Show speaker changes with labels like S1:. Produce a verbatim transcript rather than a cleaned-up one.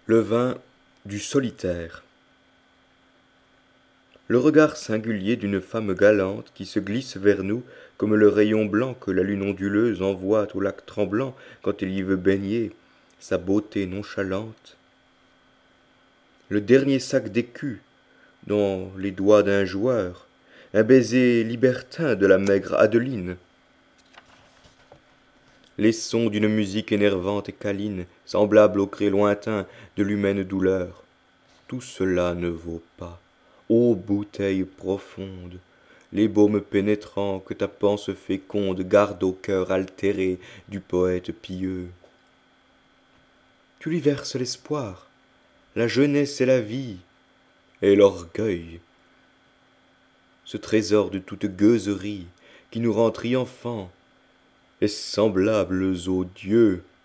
S1: Le vin du solitaire. Le regard singulier d'une femme galante qui se glisse vers nous comme le rayon blanc que la lune onduleuse envoie au lac tremblant quand elle y veut baigner sa beauté nonchalante. Le dernier sac d'écus dans les doigts d'un joueur, un baiser libertin de la maigre Adeline. Les sons d'une musique énervante et câline, semblables au cri lointain de l'humaine douleur. Tout cela ne vaut pas, ô bouteille profonde, les baumes pénétrants que ta panse féconde garde au cœur altéré du poète pieux. Tu lui verses l'espoir, la jeunesse et la vie, et l'orgueil, ce trésor de toute gueuserie qui nous rend triomphants et semblables aux dieux.